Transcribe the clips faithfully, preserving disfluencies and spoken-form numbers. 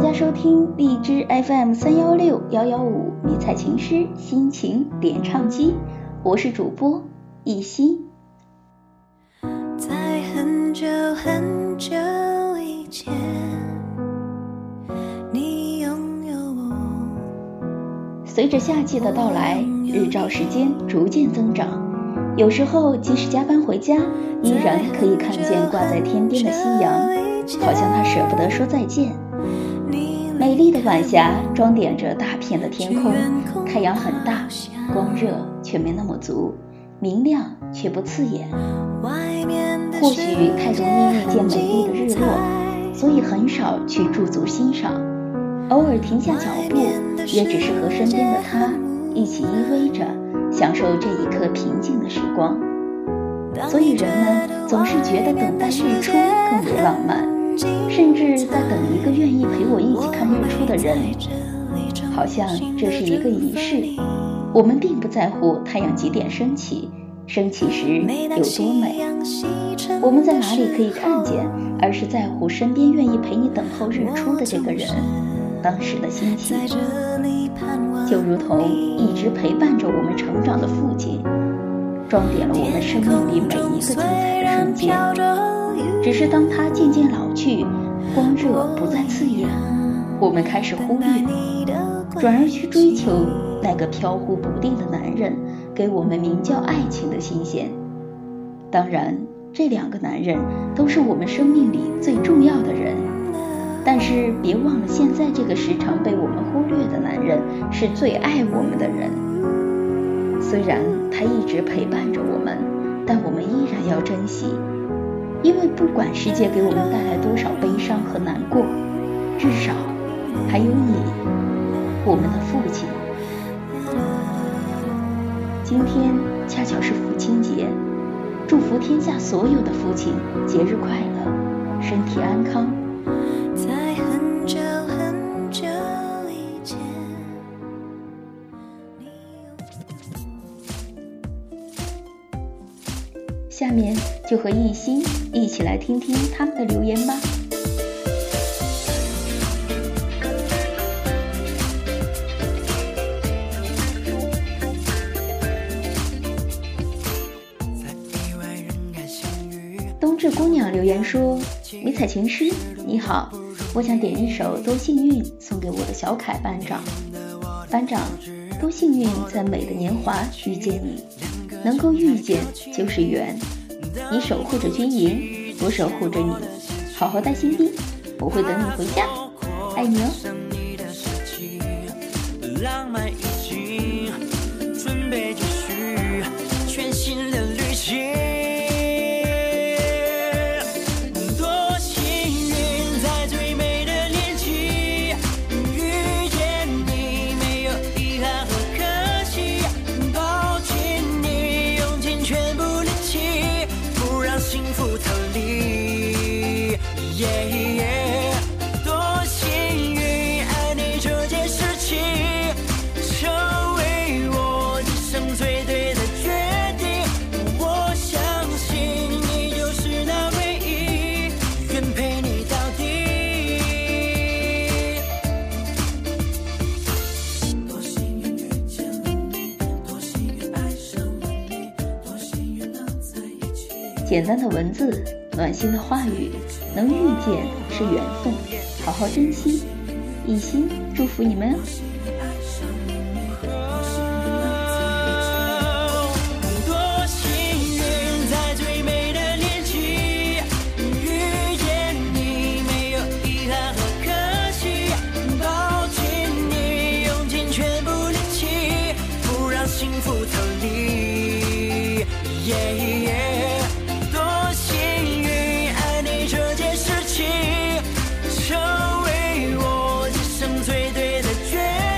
家收听荔枝 F M 三幺六幺幺五迷彩情诗心情点唱机，我是主播一心。 在很久很久以前，你拥有我。 随着夏季的到来，日照时间逐渐增长，有时候即使加班回家，依然可以看见挂在天边的夕阳，好像它舍不得说再见。美丽的晚霞装点着大片的天空，太阳很大，光热却没那么足，明亮却不刺眼。或许太容易遇见美丽的日落，所以很少去驻足欣赏，偶尔停下脚步，也只是和身边的他一起依偎着，享受这一刻平静的时光。所以人们总是觉得等待日出更为浪漫，甚至在等一个愿意陪我一起看日出的人，好像这是一个仪式。我们并不在乎太阳几点升起，升起时有多美，我们在哪里可以看见，而是在乎身边愿意陪你等候日出的这个人当时的心情。就如同一直陪伴着我们成长的父亲，装点了我们生命里每一个精彩的瞬间。只是当他渐渐老去，光热不再刺眼，我们开始忽略，转而去追求那个飘忽不定的男人给我们名叫爱情的新鲜。当然，这两个男人都是我们生命里最重要的人，但是别忘了，现在这个时常被我们忽略的男人是最爱我们的人。虽然他一直陪伴着我们，但我们依然要珍惜，因为不管世界给我们带来多少悲伤和难过，至少还有你，我们的父亲。今天恰巧是父亲节，祝福天下所有的父亲节日快乐，身体安康。 在很久很久以前， 下面就和一心一起来听听他们的留言吧。冬至姑娘留言说，迷彩情诗你好，我想点一首多幸运送给我的小凯班长。班长，多幸运在美的年华遇见你，能够遇见就是缘，你守护着军营，我守护着你，好好带新兵，我会等你回家，爱你哦。浪漫已经准备继续全新的旅行，简单的文字，暖心的话语，能遇见是缘分，好好珍惜。一心祝福你们。 最对的决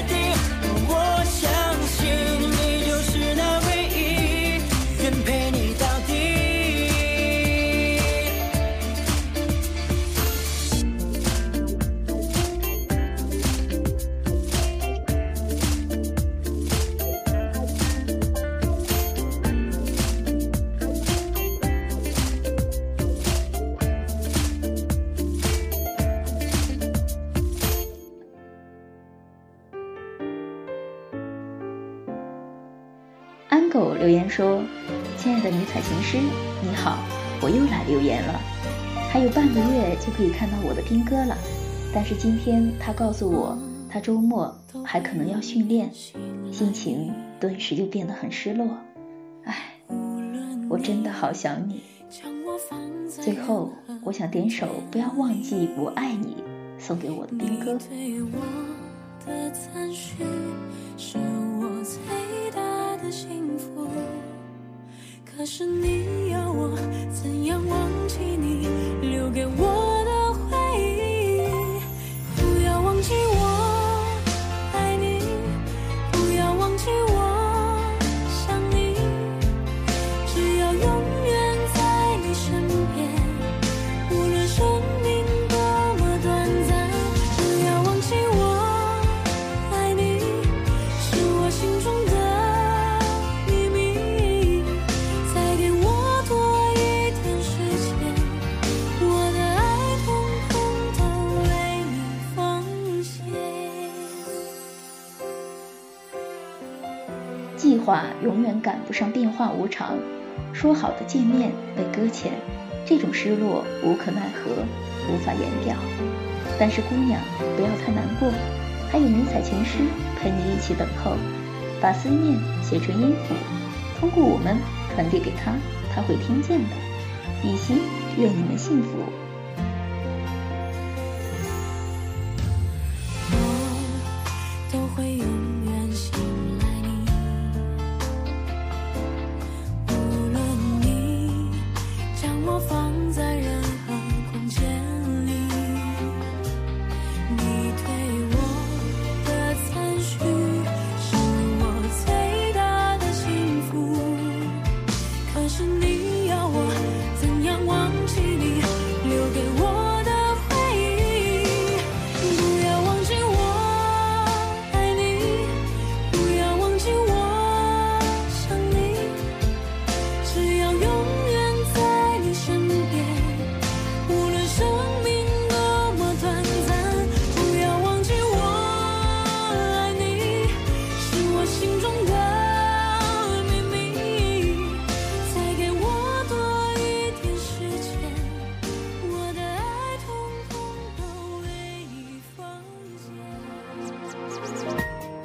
狗留言说：亲爱的迷彩情诗，你好，我又来留言了。还有半个月就可以看到我的兵哥了，但是今天他告诉我他周末还可能要训练，心情顿时就变得很失落。唉，我真的好想你。最后我想点首不要忘记我爱你送给我的兵哥。 是我最大的幸福，可是你要我怎样忘记你留给我的回忆？不要忘记我爱你，不要忘记我想你，只要永远在你身边，无论生命多么短暂。不要忘记我爱你，是我心中的秘密，再给我多一点时间，我的爱统统都为你奉献。 计划永远赶不上变化无常，说好的见面被搁浅，这种失落无可奈何，无法言表。但是姑娘不要太难过，还有迷彩情诗陪你一起等候，把思念写成音符，通过我们传递给他，他会听见的。一心愿你们幸福。 我都会永远信赖你，无论你将我放在任何空间里，你对我的参许是我最大的幸福，可是你要我怎样忘记你留给我的回忆？不要忘记我爱你，不要忘记我想你，只要永远在你身边，无论生命多么短暂。不要忘记我爱你，是我心中的秘密，再给我多一点时间，我的爱统统都为你奉献。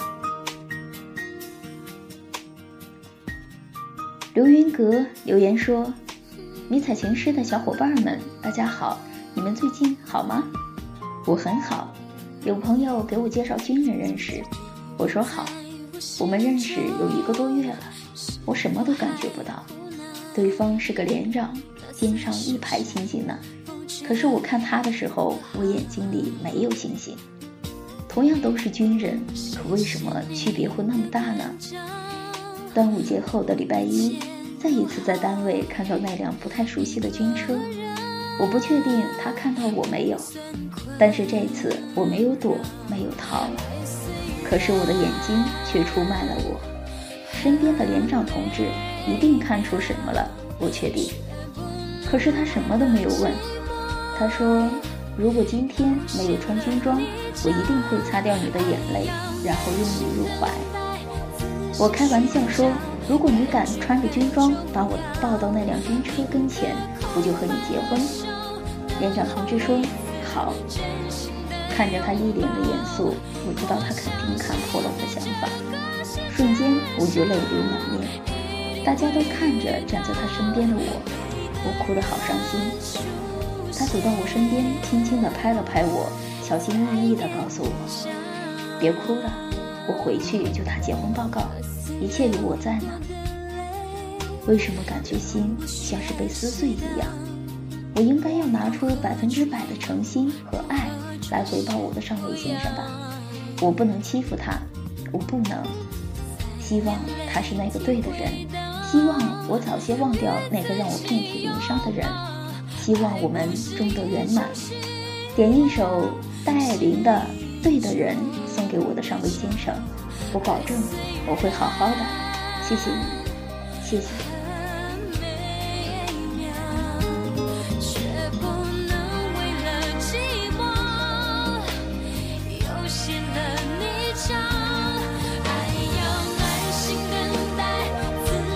刘云阁留言说：迷彩情诗的小伙伴们大家好，你们最近好吗？我很好，有朋友给我介绍军人认识，我说好。我们认识有一个多月了，我什么都感觉不到，对方是个连长，肩上一排星星呢，可是我看他的时候，我眼睛里没有星星。同样都是军人，可为什么区别会那么大呢？端午节后的礼拜一，再一次在单位看到那辆不太熟悉的军车，我不确定他看到我没有，但是这次我没有躲，没有逃，可是我的眼睛却出卖了我。身边的连长同志一定看出什么了，我确定。可是他什么都没有问，他说如果今天没有穿军装，我一定会擦掉你的眼泪，然后拥你入怀。我开玩笑说，如果你敢穿着军装把我抱到那辆军车跟前，我就和你结婚。连长同志说好。看着他一脸的严肃，我知道他肯定看破了我的想法，瞬间我就泪流满面。大家都看着站在他身边的我，我哭得好伤心。他走到我身边，轻轻地拍了拍我，小心翼翼地告诉我，别哭了，我回去就打结婚报告，一切有我在呢。为什么感觉心像是被撕碎一样？我应该要拿出百分之百的诚心和爱来回报我的上尉先生吧。我不能欺负他，我不能。希望他是那个对的人，希望我早些忘掉那个让我遍体鳞伤的人，希望我们终得圆满。点一首戴爱玲的《对的人》送给我的上尉先生，我保证我会好好的。谢谢你，谢谢。 爱要耐心等待，自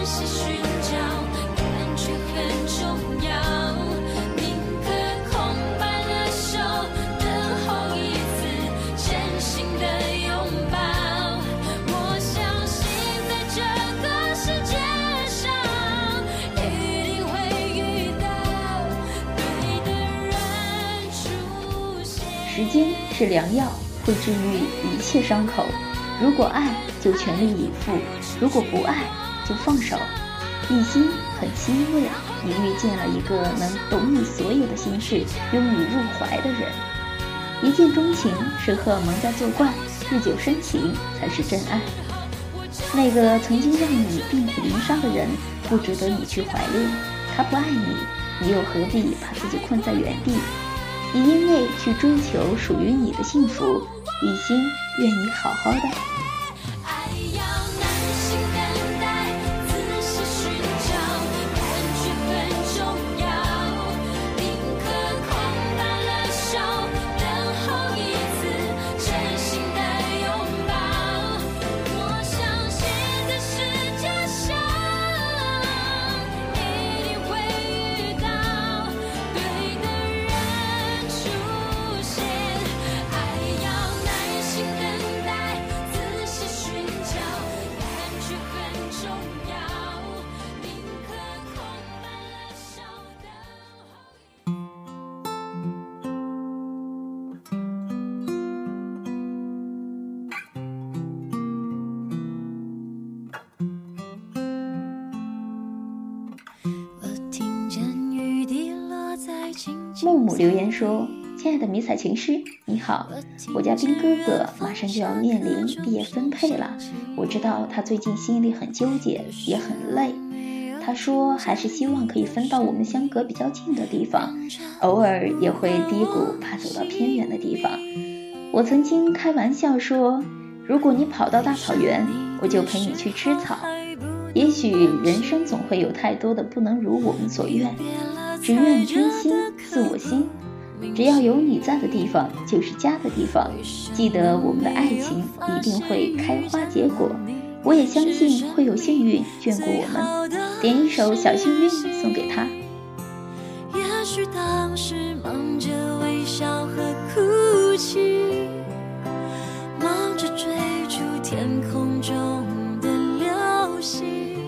时间是良药，会治愈一切伤口。如果爱，就全力以赴；如果不爱，就放手。一心很欣慰，你遇见了一个能懂你所有的心事、拥你入怀的人。一见钟情是荷尔蒙在作怪，日久生情才是真爱。那个曾经让你遍体鳞伤的人，不值得你去怀恋。他不爱你，你又何必把自己困在原地？你因为去追求属于你的幸福，一心愿你好好的。木木留言说，亲爱的迷彩情诗，你好，我家兵哥哥马上就要面临毕业分配了，我知道他最近心里很纠结，也很累。他说还是希望可以分到我们相隔比较近的地方，偶尔也会嘀咕怕走到偏远的地方。我曾经开玩笑说，如果你跑到大草原，我就陪你去吃草。也许人生总会有太多的不能如我们所愿，只愿真心似我心，只要有你在的地方就是家的地方。记得我们的爱情一定会开花结果，我也相信会有幸运眷顾我们。点一首小幸运送给他。 也许当时忙着微笑和哭泣，忙着追逐天空中的流星。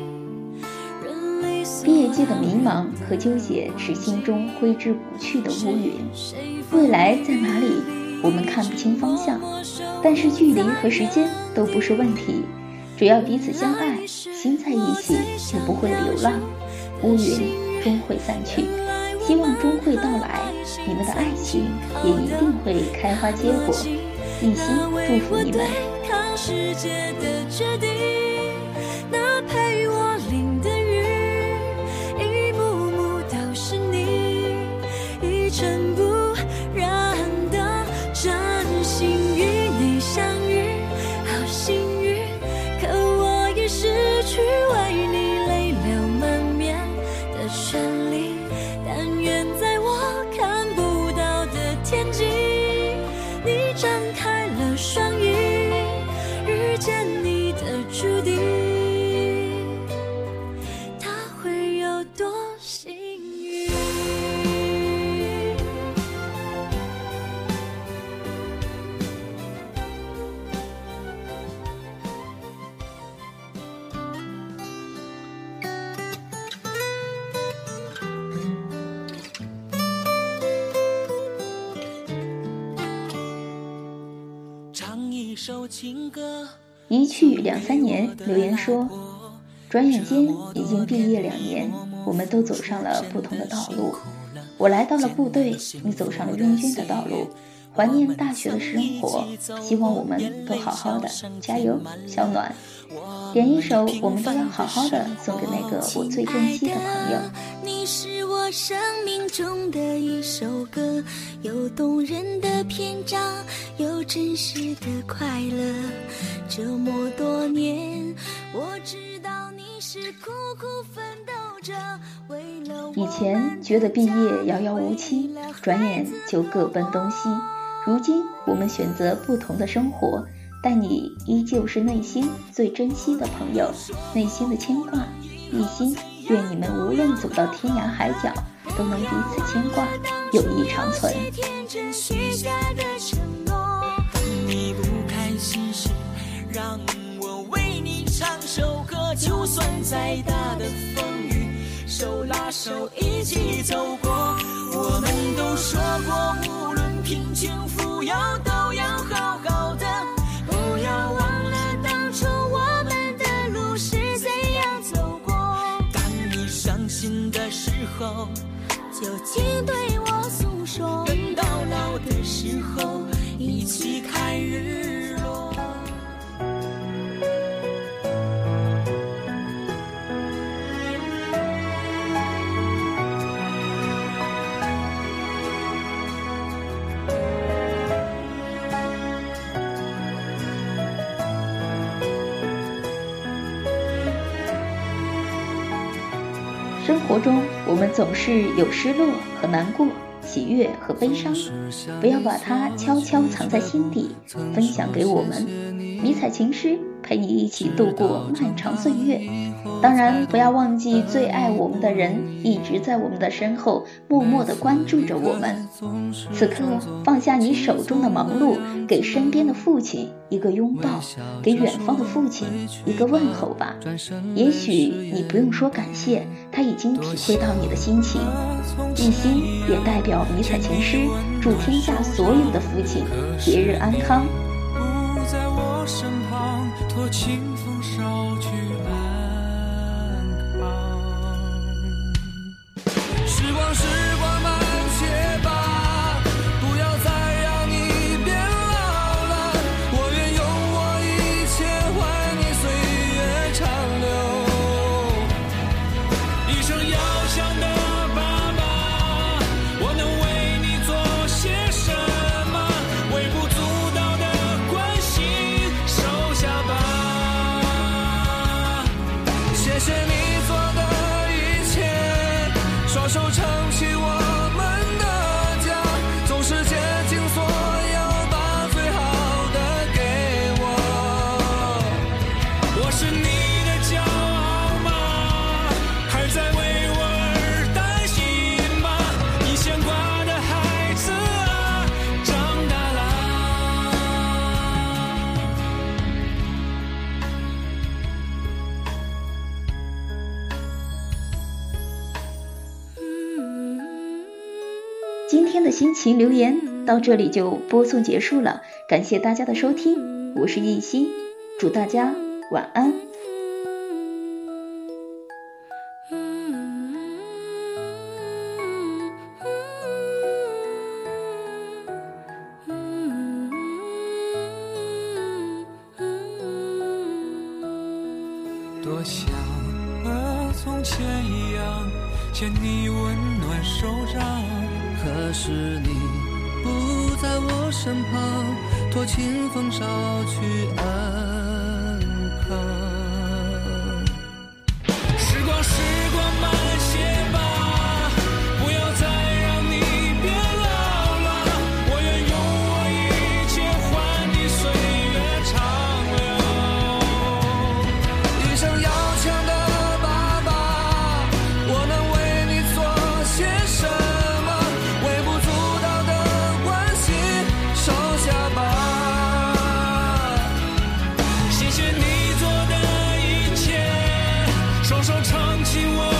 毕业季的迷茫和纠结是心中挥之不去的乌云，未来在哪里我们看不清方向，但是距离和时间都不是问题，只要彼此相爱，心在一起就不会流浪。乌云终会散去，希望终会到来，你们的爱情也一定会开花结果。一心祝福你们。 看世界的决定，那陪我淋的雨，一幕幕都是你，一尘不染的真心与你相遇，好幸运，可我已失去为你泪流满面的权利。但愿在我看不到的天际，你张开了双翼，遇见你的注定，他会有多幸运。 唱一首情歌， 一去两三年，留言说，转眼间已经毕业两年，我们都走上了不同的道路。我来到了部队，你走上了拥军的道路，怀念大学的生活，希望我们都好好的，加油，小暖。点一首我们都要好好的送给那个我最珍惜的朋友。 你是我生命中的一首歌，有动人的篇章，有真实的快乐。这么多年，我知道你是苦苦奋斗着，为了我。 以前觉得毕业遥遥无期，转眼就各奔东西。如今我们选择不同的生活，但你依旧是内心最珍惜的朋友，内心的牵挂。一心愿你们无论走到天涯海角，都能彼此牵挂，友谊长存。 你不开心时，让我为你唱首歌，就算再大的风雨，什手拉手一起走过。我们都说过，无论贫穷富有都要好好的，不要忘了当初我们的路是怎样走过。当你伤心的时候，就请对我诉说，等到老的时候一起看日落。 生活中，我们总是有失落和难过，喜悦和悲伤，不要把它悄悄藏在心底，分享给我们。迷彩情诗陪你一起度过漫长岁月。当然，不要忘记最爱我们的人一直在我们的身后默默地关注着我们。此刻，放下你手中的忙碌，给身边的父亲一个拥抱，给远方的父亲一个问候吧。也许你不用说感谢，他已经体会到你的心情。一心也代表迷彩情诗，祝天下所有的父亲节日安康。 不在我身旁，托清风捎去安康。时光时光慢些吧，不要再让你变老了。我愿用我一切换你岁月长流。一生要强的爸爸，我能为你做些什么？微不足道的关心收下吧。谢谢你做的一切，双手撑起我们的家，总是竭尽所有把最好的给我。我是你的骄傲吗？还在为我而担心吗？你牵挂的孩子啊，长大啦。 今天的心情留言到这里就播送结束了，感谢大家的收听，我是艺心，祝大家晚安。 多想和从前一样，牵你温暖手掌。可是你不在我身旁，托清风捎去安康。时光时光慢些吧，不要再让你变老了。我愿用我一切换你岁月长流。一生要强的爸爸，我能为你做些什么？微不足道的关心收下吧。谢谢你做的一切，双手撑起我